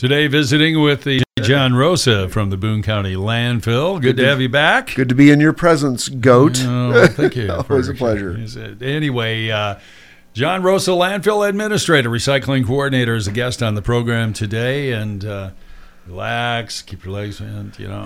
Today visiting with the John Rosa from the Boone County Landfill. Good to have you back. Good to be in your presence, Goat. Oh, thank you. Always a pleasure. Anyway, John Rosa, Landfill Administrator, Recycling Coordinator, is a guest on the program today. And relax, keep your legs bent, you know.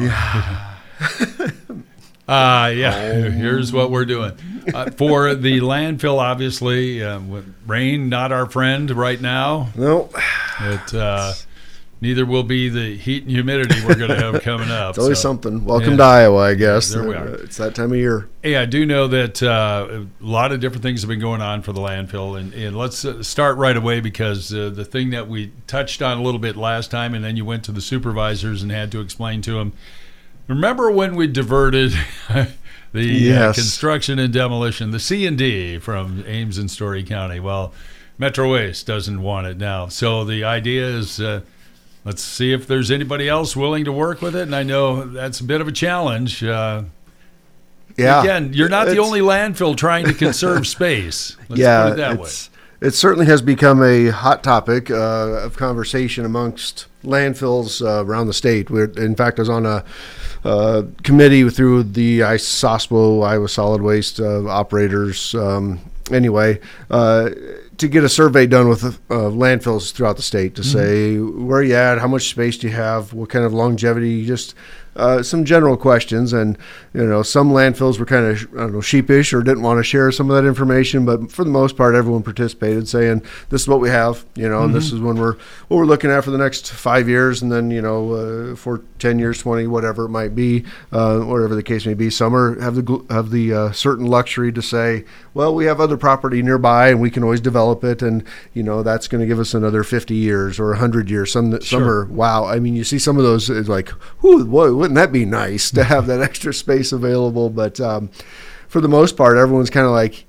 Yeah. Here's what we're doing. For the landfill, obviously, rain, not our friend right now. No. Neither will be the heat and humidity we're going to have coming up. It's always something. Welcome to Iowa, I guess. There we are. It's that time of year. Hey, I do know that a lot of different things have been going on for the landfill. And let's start right away because the thing that we touched on a little bit last time, and then you went to the supervisors and had to explain to them. Remember when we diverted the construction and demolition, the C&D from Ames and Story County? Well, Metro Waste doesn't want it now. So the idea is let's see if there's anybody else willing to work with it. And I know that's a bit of a challenge. Again, you're not the only landfill trying to conserve space. Let's put it that way. It certainly has become a hot topic of conversation amongst landfills around the state. In fact, I was on a committee through the ISOSPO, Iowa Solid Waste Operators, to get a survey done with landfills throughout the state to say, where are you at, how much space do you have, what kind of longevity, just some general questions. And, some landfills were kind of, sheepish or didn't want to share some of that information. But for the most part, everyone participated saying, this is what we have, and this is what we're looking at for the next 5 years. And then, for 10 years, 20, whatever it might be, whatever the case may be. Some have the certain luxury to say, well, we have other property nearby and we can always develop it. And, that's going to give us another 50 years or 100 years. Some are, wow. I mean, you see some of those, it's like, wouldn't that be nice to have that extra space available? But for the most part, everyone's kind of like,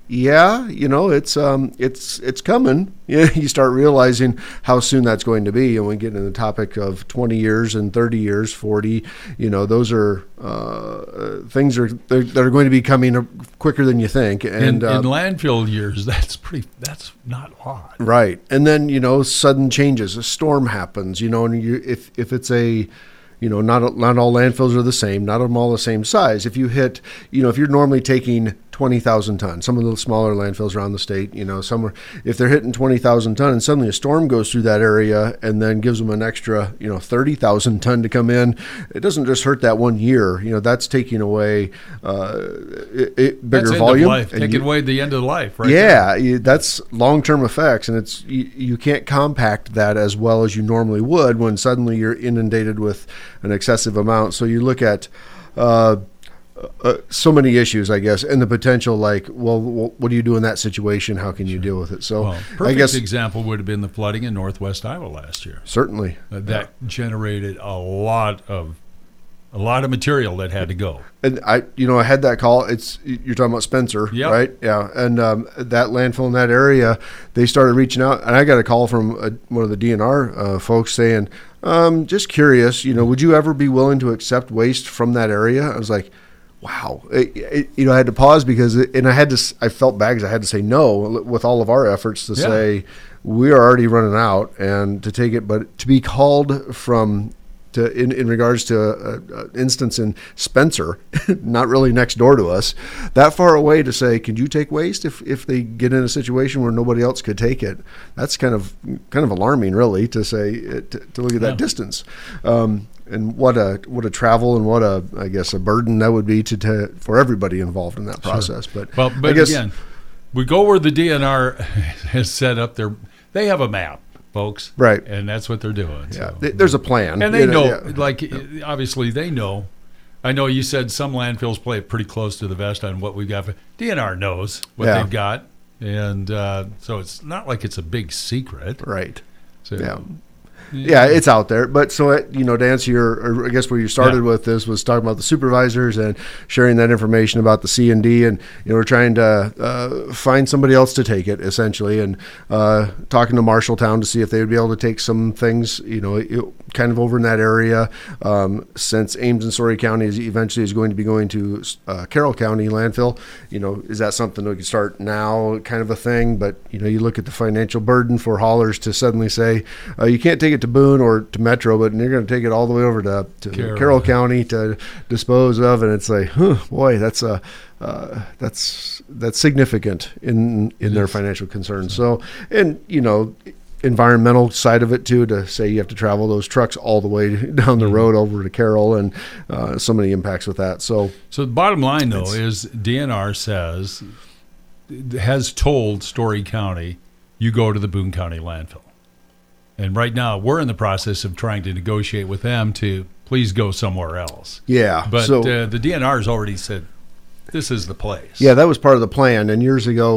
it's coming. You start realizing how soon that's going to be. And when we get into the topic of 20 years and 30 years, 40, those are things that are going to be coming quicker than you think. And in landfill years, that's not odd. Right. And then, sudden changes. A storm happens, and if it's a, not all landfills are the same, not all the same size. If you hit, if you're normally taking 20,000 tons, some of the smaller landfills around the state, if they're hitting 20,000 ton and suddenly a storm goes through that area and then gives them an extra, 30,000 ton to come in, it doesn't just hurt that 1 year. That's taking away bigger volume. Taking away the end of life, right? Yeah, that's long-term effects, and you can't compact that as well as you normally would when suddenly you're inundated with an excessive amount. So you look at so many issues, I guess, and the potential, like, well, what do you do in that situation? How can you deal with it? So, perfect example would have been the flooding in Northwest Iowa last year. Certainly, that generated a lot of material that had to go. And I had that call. You're talking about Spencer, right? Yeah, and that landfill in that area, they started reaching out, and I got a call from one of the DNR folks saying, just curious, would you ever be willing to accept waste from that area? I was like, wow. I had to pause because, I felt bad because I had to say no with all of our efforts to say we are already running out and to take it, but to be called from in regards to instance in Spencer, not really next door to us, that far away, to say, could you take waste if they get in a situation where nobody else could take it? That's kind of alarming, really, to say to look at that distance. And what a travel and what a burden that would be for everybody involved in that process. Sure. But again, we go where the DNR has set up they have a map, folks. Right. And that's what they're doing. Yeah. So. There's a plan. And they know, obviously they know. I know you said some landfills play it pretty close to the vest on what we've got. DNR knows what they've got. And so it's not like it's a big secret. Right. So, Yeah, it's out there. But so, to answer I guess where you started with this was talking about the supervisors and sharing that information about the C&D. And, we're trying to find somebody else to take it, essentially, and talking to Marshalltown to see if they would be able to take some things, kind of over in that area. Since Ames and Story County eventually is going to be going to Carroll County landfill, is that something that we can start now, kind of a thing? But, you look at the financial burden for haulers to suddenly say, you can't take it to Boone or to Metro, but you're going to take it all the way over to Carroll County to dispose of. And it's like, boy, that's significant in their financial concerns. So, and, environmental side of it too, to say you have to travel those trucks all the way down the road over to Carroll, and so many impacts with that. So the bottom line though is DNR has told Story County, you go to the Boone County landfill. And right now we're in the process of trying to negotiate with them to please go somewhere else. Yeah. But the DNR has already said this is the place. Yeah, that was part of the plan. And years ago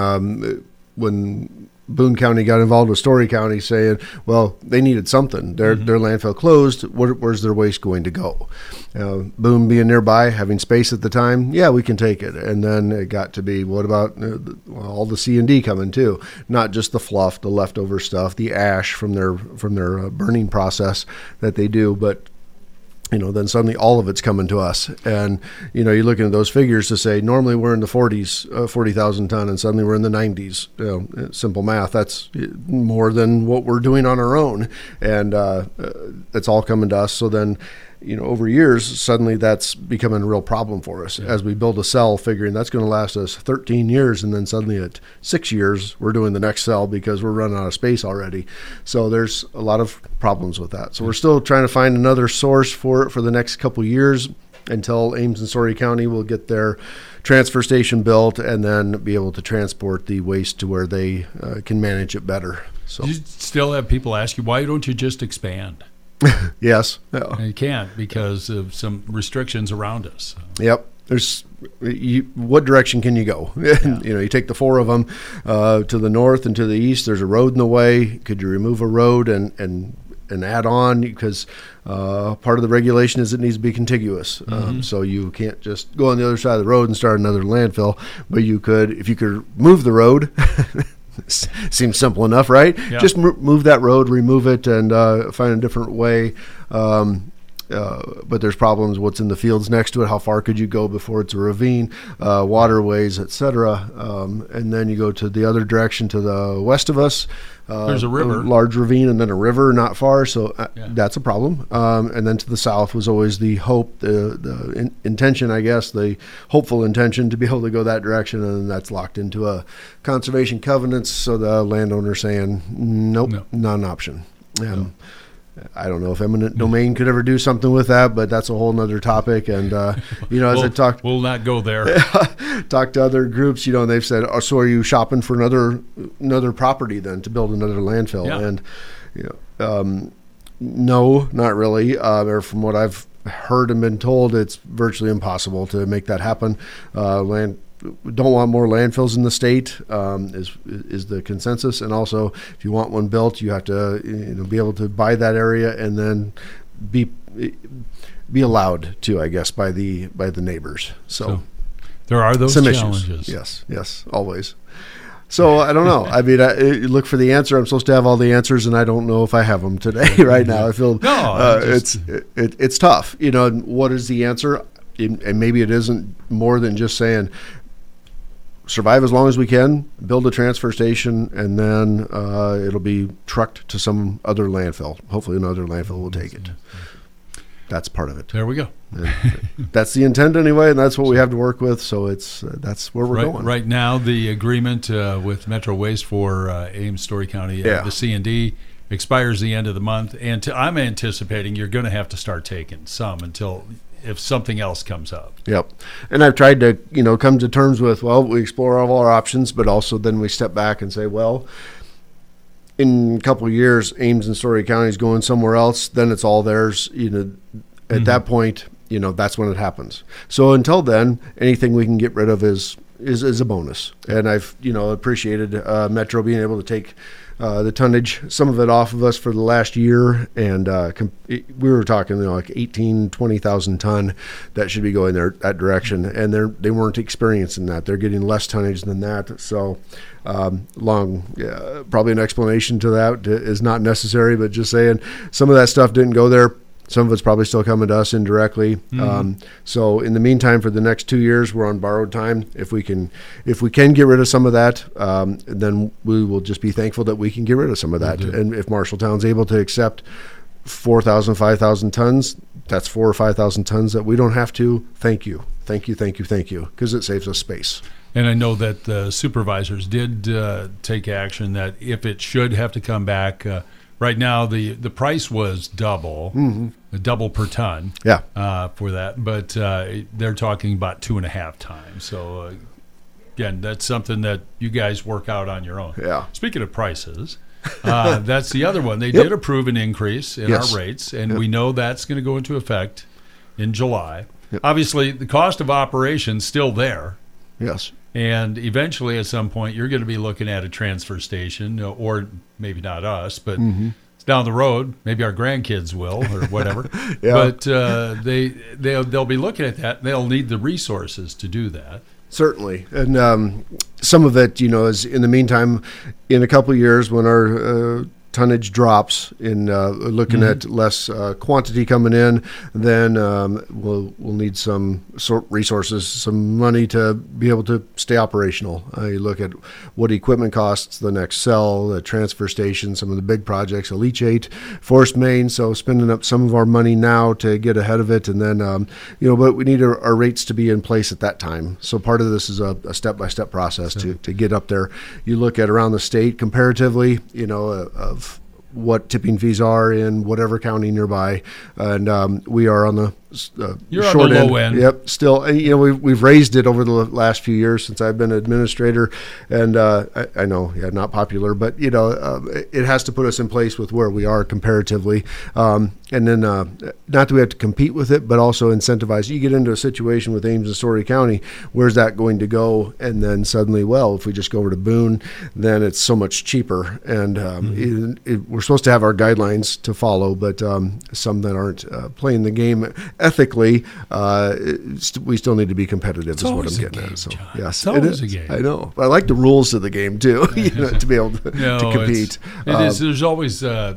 when Boone County got involved with Story County, saying, well, they needed something. Their landfill closed. Where's their waste going to go? Boone being nearby, having space at the time, yeah, we can take it. And then it got to be, what about all the C&D coming too? Not just the fluff, the leftover stuff, the ash from their burning process that they do, but then suddenly all of it's coming to us. And, you're looking at those figures to say, normally we're in the 40s, 40,000 ton, and suddenly we're in the 90s. Simple math, that's more than what we're doing on our own. And it's all coming to us. So then, over years, suddenly that's becoming a real problem for us as we build a cell, figuring that's going to last us 13 years. And then suddenly at 6 years, we're doing the next cell because we're running out of space already. So there's a lot of problems with that. So we're still trying to find another source for it for the next couple years until Ames and Story County will get their transfer station built and then be able to transport the waste to where they can manage it better. So you still have people ask you, why don't you just expand? Yes. And you can't because of some restrictions around us. Yep. What direction can you go? Yeah. You take the four of them to the north and to the east. There's a road in the way. Could you remove a road and add on? Because part of the regulation is it needs to be contiguous. So you can't just go on the other side of the road and start another landfill. But you could, if you could move the road. Seems simple enough, right? Yeah. Just move that road, remove it, and find a different way. But there's problems. What's in the fields next to it? How far could you go before it's a ravine? Waterways, etc. And then you go to the other direction to the west of us. There's a river, a large ravine, and then a river not far. So that's a problem. And then to the south was always the hope, the intention, I guess, the hopeful intention to be able to go that direction, and then that's locked into a conservation covenants. So the landowner saying, nope, not an option. I don't know if eminent domain could ever do something with that, but that's a whole nother topic. And, as I talked, we'll not go there. Talked to other groups, they've said, so are you shopping for another property then to build another landfill? Yeah. And, no, not really. Or from what I've heard and been told, it's virtually impossible to make that happen. Don't want more landfills in the state is the consensus, and also if you want one built, you have to be able to buy that area and then be allowed to, I guess, by the neighbors. So there are those challenges. Yes, always. So I don't know. I mean, I look for the answer. I'm supposed to have all the answers, and I don't know if I have them today. Right now, I feel it's tough. What is the answer? And maybe it isn't more than just saying, survive as long as we can, build a transfer station, and then it'll be trucked to some other landfill. Hopefully another landfill will take it. That's part of it. There we go. That's the intent anyway, and that's what we have to work with. So that's where we're going. Right now, the agreement with Metro Waste for Ames, Story County, the C&D, expires the end of the month. And I'm anticipating you're going to have to start taking some until if something else comes up. Yep. And I've tried to, come to terms with, we explore all our options, but also then we step back and say, in a couple of years, Ames and Story County is going somewhere else, then it's all theirs. At that point, that's when it happens. So until then, anything we can get rid of is a bonus. And I've, appreciated Metro being able to take the tonnage, some of it off of us for the last year, and we were talking, like 18, 20,000 ton that should be going that direction, and they weren't experiencing that. They're getting less tonnage than that. So probably an explanation to that is not necessary, but just saying some of that stuff didn't go there. Some of it's probably still coming to us indirectly. So in the meantime, for the next 2 years, we're on borrowed time. If we can get rid of some of that, then we will just be thankful that we can get rid of some of that. And if Marshalltown's able to accept 4,000, 5,000 tons, that's 4,000 or 5,000 tons that we don't have to. Thank you, because it saves us space. And I know that the supervisors did take action that if it should have to come back. Right now, the price was double per ton for that, but they're talking about 2.5 times. So, again, that's something that you guys work out on your own. Yeah. Speaking of prices, that's the other one. They did approve an increase in our rates, and we know that's going to go into effect in July. Obviously, the cost of operation's still there. Yes. And eventually, at some point, you're going to be looking at a transfer station, or maybe not us, but down the road, maybe our grandkids will, or whatever. But they'll be looking at that. They'll need the resources to do that. Certainly, and some of it, is in the meantime, in a couple of years when our tonnage drops in looking at less quantity coming in, then we'll need some resources, some money to be able to stay operational. You look at what equipment costs, the next cell, the transfer station, some of the big projects, a leachate, force main. So spending up some of our money now to get ahead of it, and then but we need our rates to be in place at that time. So part of this is a step-by-step process to get up there. You look at around the state comparatively, of what tipping fees are in whatever county nearby, and we are on the short on the low end. Yep, still, we've raised it over the last few years since I've been administrator, and I know, not popular, but it has to put us in place with where we are comparatively, and then not that we have to compete with it, but also incentivize. You get into a situation with Ames and Story County, where's that going to go? And then suddenly, well, if we just go over to Boone, then it's so much cheaper, and we're supposed to have our guidelines to follow, but some that aren't playing the game ethically, we still need to be competitive. Is what I'm getting at. So yes, it is a game. I know, but I like the rules of the game too. To be able to compete. It is. There's always, there's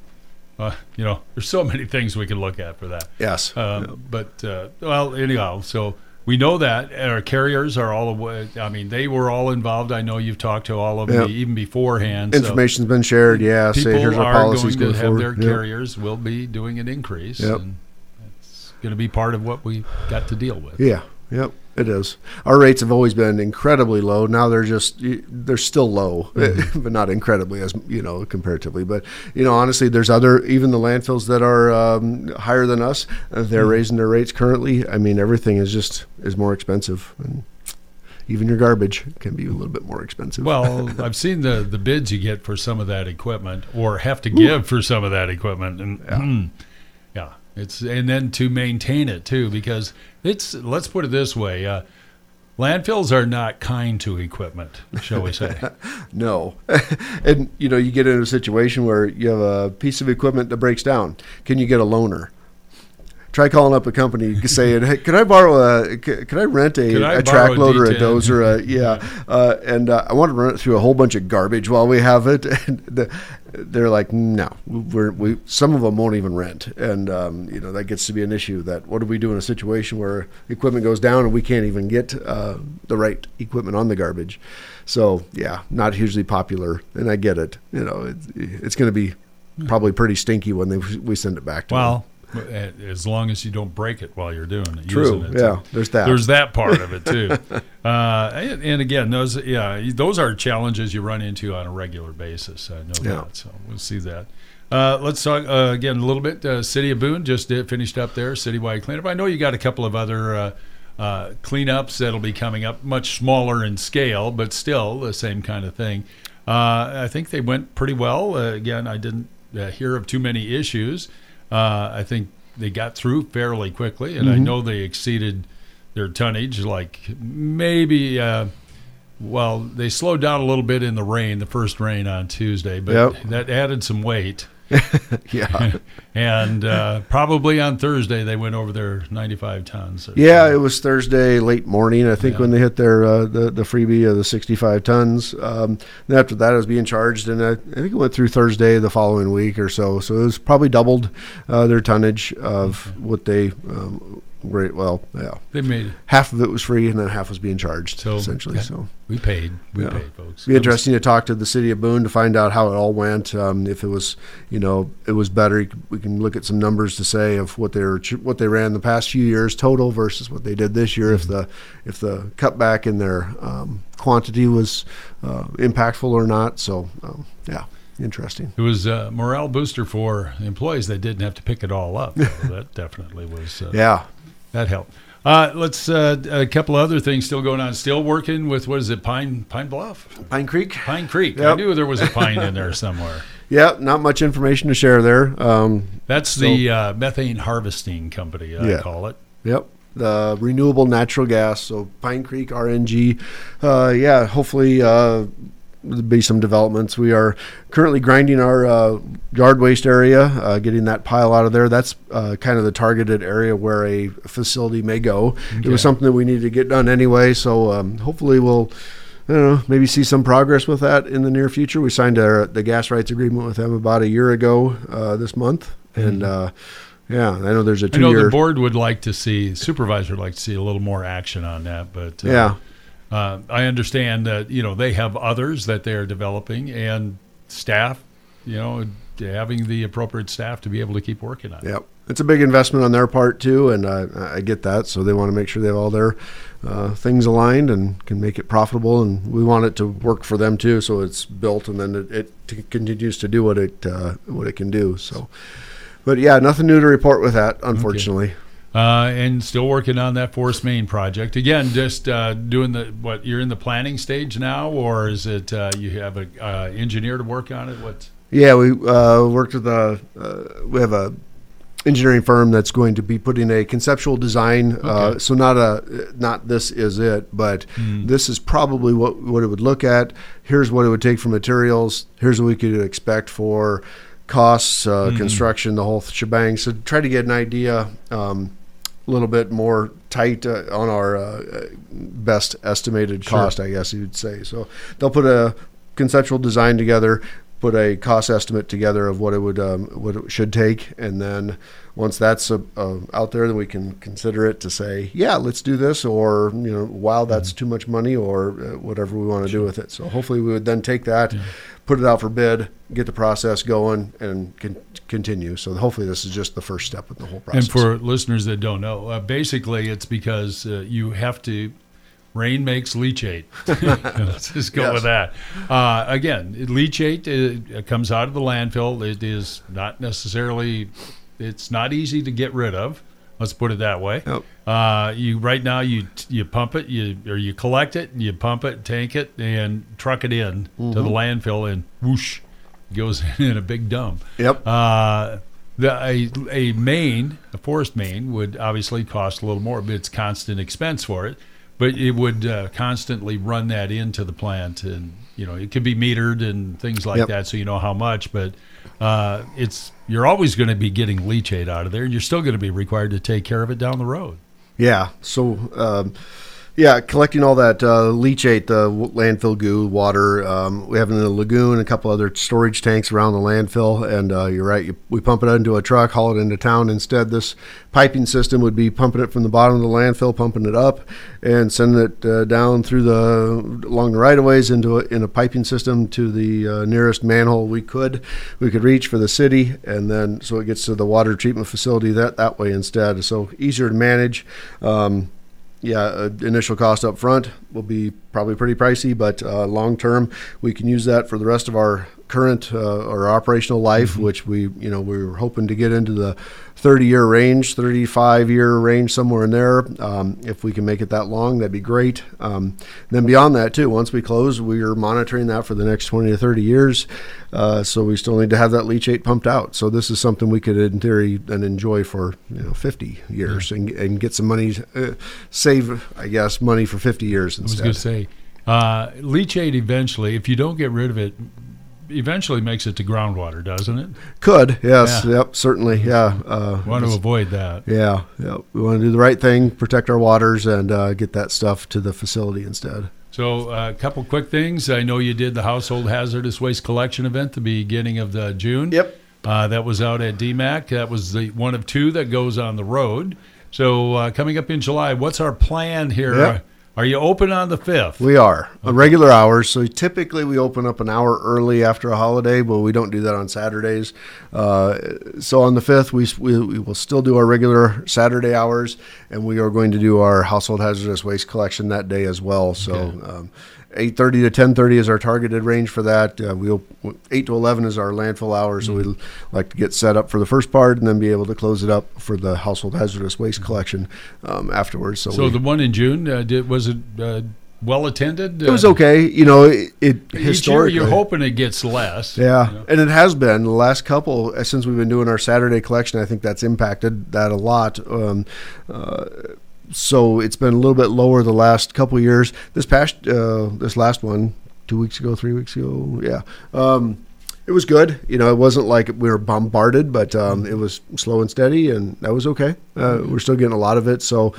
so many things we can look at for that. Yes. But anyhow, so we know that our carriers are all away. I mean, they were all involved. I know you've talked to all of them even beforehand. Information's been shared. Yeah. People here's our policies going to have forward. Their carriers will be doing an increase. Yep. And it's going to be part of what we got to deal with. Yeah. Yep. It is. Our rates have always been incredibly low. Now they're still low, but not incredibly as comparatively. But honestly, there's even the landfills that are higher than us. They're raising their rates currently. I mean, everything is more expensive, and even your garbage can be a little bit more expensive. Well, I've seen the bids you get for some of that equipment, or have to give for some of that equipment, and and then to maintain it too, because let's put it this way, landfills are not kind to equipment, shall we say. No. And you get in a situation where you have a piece of equipment that breaks down. Can you get a loaner? Try calling up a company saying, "Hey, can I rent a track loader, a dozer, and I want to run it through a whole bunch of garbage while we have it." And they're like, "No, we some of them won't even rent," and that gets to be an issue. That what do we do in a situation where equipment goes down and we can't even get the right equipment on the garbage? So not hugely popular, and I get it. It's going to be probably pretty stinky when we send it back to them. As long as you don't break it while you're doing it. True. Using it. Yeah. There's that. There's that part of it too. And again, those are challenges you run into on a regular basis. I know that. So we'll see that. Let's talk again a little bit. City of Boone just finished up their citywide cleanup. I know you got a couple of other cleanups that'll be coming up, much smaller in scale, but still the same kind of thing. I think they went pretty well. Again, I didn't hear of too many issues. I think they got through fairly quickly, and I know they exceeded their tonnage, like maybe Well, they slowed down a little bit in the first rain on Tuesday, but that added some weight. Yeah. And probably on Thursday they went over their 95 tons. Yeah, it was Thursday late morning, I think, when they hit their the freebie of the 65 tons. Then after that, it was being charged, and I think it went through Thursday the following week or so. So it was probably doubled their tonnage of what they they made half of it was free, and then half was being charged, essentially. So we paid, folks. It'd be interesting to talk to the city of Boone to find out how it all went. If it was, it was better. We can look at some numbers to say of what they ran the past few years total versus what they did this year. Mm-hmm. If the cutback in their quantity was impactful or not. So interesting. It was a morale booster for employees. They didn't have to pick it all up. That definitely was. That helped. Let's a couple other things still going on. Still working with, what is it, Pine Bluff? Pine Creek. Pine Creek. Yep. I knew there was a pine in there somewhere. Yeah, not much information to share there. That's the methane harvesting company, I call it. Yep. The renewable natural gas. So Pine Creek RNG. Hopefully there'll be some developments. We are currently grinding our yard waste area, getting that pile out of there. That's kind of the targeted area where a facility may go. Okay. It was something that we needed to get done anyway, so hopefully we'll maybe see some progress with that in the near future. We signed the gas rights agreement with them about a year ago this month, and I know there's a 2-year. I know the board would like to see, supervisor would like to see a little more action on that, but I understand that they have others that they are developing, and staff, having the appropriate staff to be able to keep working on it. Yep. It's a big investment on their part too, and I get that. So they want to make sure they have all their things aligned and can make it profitable, and we want it to work for them too. So it's built, and then it continues to do what it can do. So, but nothing new to report with that, unfortunately. Okay. And still working on that Forest Main project. Again, just doing you're in the planning stage now, or is it you have an engineer to work on it? What? Yeah, we worked with we have a engineering firm that's going to be putting a conceptual design. Okay. So not this is it, but this is probably what it would look at. Here's what it would take for materials. Here's what we could expect for costs, construction, the whole shebang. So try to get an idea. A little bit more tight on our best estimated cost, I guess you'd say. So they'll put a conceptual design together, put a cost estimate together of what it should take, and then once that's out there, then we can consider it to say, let's do this, or wow, that's too much money, or whatever we want to do with it. So hopefully we would then take that, put it out for bid, get the process going, and continue. So hopefully this is just the first step of the whole process. And for listeners that don't know, basically it's because you have to. Rain makes leachate. Let's just go with that. Again, leachate comes out of the landfill. It is not necessarily, it's not easy to get rid of. Let's put it that way. Yep. Right now you pump it, you collect it, you pump it, tank it, and truck it in to the landfill, and whoosh, it goes in a big dump. Yep. A forest main would obviously cost a little more, but it's constant expense for it. But it would constantly run that into the plant, and it could be metered and things like that, so you know how much. But you're always going to be getting leachate out of there, and you're still going to be required to take care of it down the road. Yeah. So. Collecting all that leachate, the landfill goo, water. We have in the lagoon a couple other storage tanks around the landfill, and you're right. We pump it into a truck, haul it into town. Instead, this piping system would be pumping it from the bottom of the landfill, pumping it up, and sending it down through along the right-of-ways in a piping system to the nearest manhole we could reach for the city, and then so it gets to the water treatment facility that way instead. So easier to manage. Initial cost up front will be probably pretty pricey, but long-term, we can use that for the rest of our current or operational life, which we were hoping to get into the 30-year range, 35-year range, somewhere in there. If we can make it that long, that'd be great. Then beyond that, too, once we close, we are monitoring that for the next 20 to 30 years. So we still need to have that leachate pumped out. So this is something we could, in theory, then enjoy for 50 years and get some money, save, I guess, money for 50 years instead. I was going to say, Leachate eventually, if you don't get rid of it, eventually makes it to groundwater, doesn't it? Could, yes, yep, certainly, yeah. Want to avoid that. Yeah, we want to do the right thing, protect our waters, and get that stuff to the facility instead. So a couple quick things. I know you did the household hazardous waste collection event the beginning of June. Yep. That was out at DMAC. That was the one of two that goes on the road. So coming up in July, what's our plan here? Yep. Are you open on the 5th? We are on regular hours. So typically we open up an hour early after a holiday, but we don't do that on Saturdays. So on the 5th, we will still do our regular Saturday hours, and we are going to do our household hazardous waste collection that day as well. So 8:30 to 10:30 is our targeted range for that. 8 to 11 is our landfill hours, so we like to get set up for the first part and then be able to close it up for the household hazardous waste collection afterwards. So the one in June, was it well attended? It was okay. It historically, each year you're hoping it gets less. Yeah, and it has been the last couple since we've been doing our Saturday collection. I think that's impacted that a lot. So it's been a little bit lower the last couple of years. This last one, 2 weeks ago, 3 weeks ago, it was good. It wasn't like we were bombarded, but it was slow and steady, and that was okay. We're still getting a lot of it, so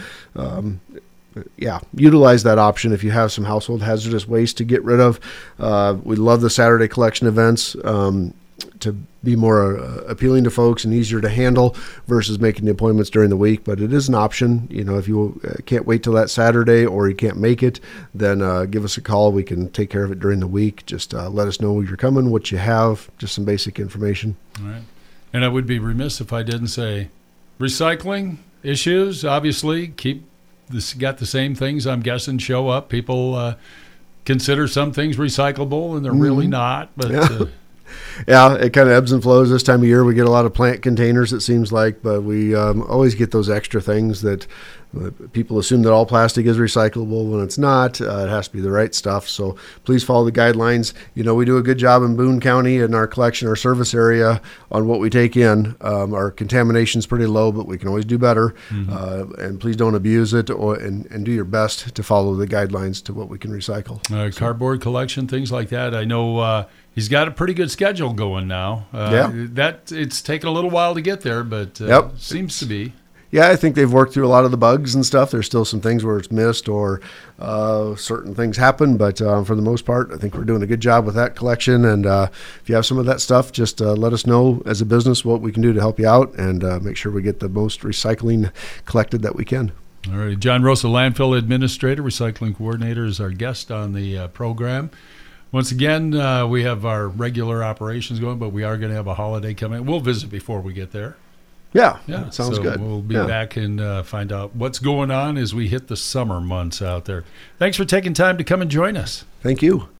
utilize that option if you have some household hazardous waste to get rid of. We love the Saturday collection events to be more appealing to folks and easier to handle versus making the appointments during the week. But it is an option. If you can't wait till that Saturday or you can't make it, then give us a call. We can take care of it during the week. Just let us know where you're coming, what you have, just some basic information. All right. And I would be remiss if I didn't say recycling issues, obviously, got the same things, I'm guessing, show up. People consider some things recyclable and they're really not. But yeah, it kind of ebbs and flows this time of year. We get a lot of plant containers, it seems like, but we always get those extra things that people assume that all plastic is recyclable when it's not. It has to be the right stuff. So please follow the guidelines. We do a good job in Boone County in our collection, our service area on what we take in. Our contamination is pretty low, but we can always do better. And please don't abuse it and do your best to follow the guidelines to what we can recycle. Cardboard collection, things like that. I know he's got a pretty good schedule going now. It's taken a little while to get there, but seems to be. Yeah, I think they've worked through a lot of the bugs and stuff. There's still some things where it's missed or certain things happen, but for the most part, I think we're doing a good job with that collection. And if you have some of that stuff, just let us know as a business what we can do to help you out and make sure we get the most recycling collected that we can. All right. John Rosa, Landfill Administrator, Recycling Coordinator, is our guest on the program. Once again, we have our regular operations going, but we are going to have a holiday coming. We'll visit before we get there. Yeah, sounds good. We'll be back and find out what's going on as we hit the summer months out there. Thanks for taking time to come and join us. Thank you.